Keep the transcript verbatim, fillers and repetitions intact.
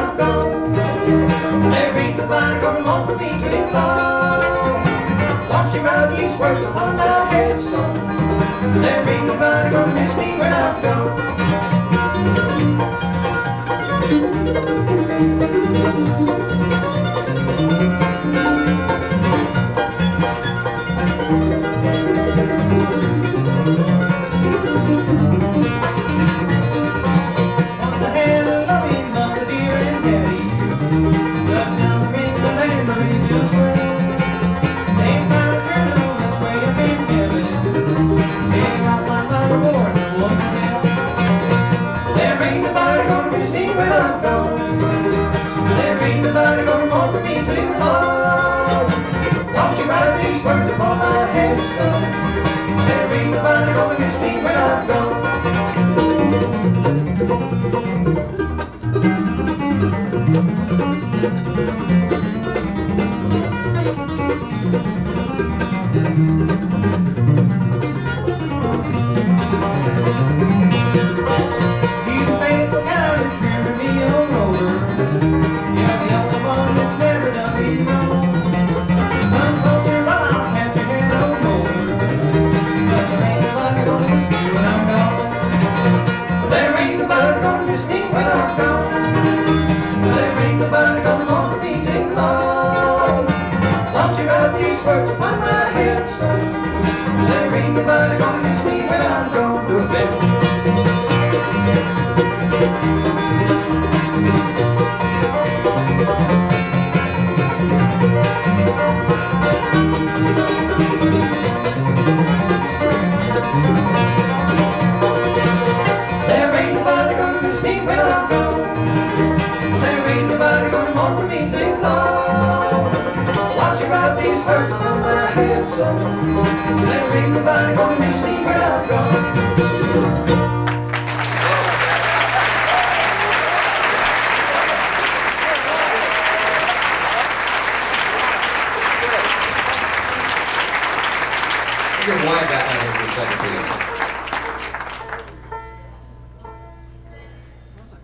I'm gone. There ain't nobody gonna mourn for me too long. Long she write these words upon my headstone. There ain't nobody gonna miss me when I'm gone. Once I had a loving mother dear and daddy, but now I'm in the land of angels way. They found a criminal that's way up in heaven. They got my mother born in one hell. There ain't nobody gonna miss me when I'm gone. There ain't nobody gonna mourn for me too long. While she write these words upon my headstone. There ain't nobody gonna miss me when I'm gone. He's a faithful, kind, and true to me, old rover. You're the only one that's never done me wrong. Come closer, I'll have your head on over. 'Cause there ain't nobody gonna miss me when I'm gone. There ain't nobody gonna miss me when I'm gone. There ain't nobody gonna mourn for me too long. Long she write these words upon my headstone. There ain't nobody gonna miss me when I'm gone. Do it, baby. There ain't nobody gonna miss me when I'm gone. There ain't nobody gonna mourn for me too long. While she write these words upon my headstone. There ain't nobody gonna miss me when I'm gone. Your wife got that in your second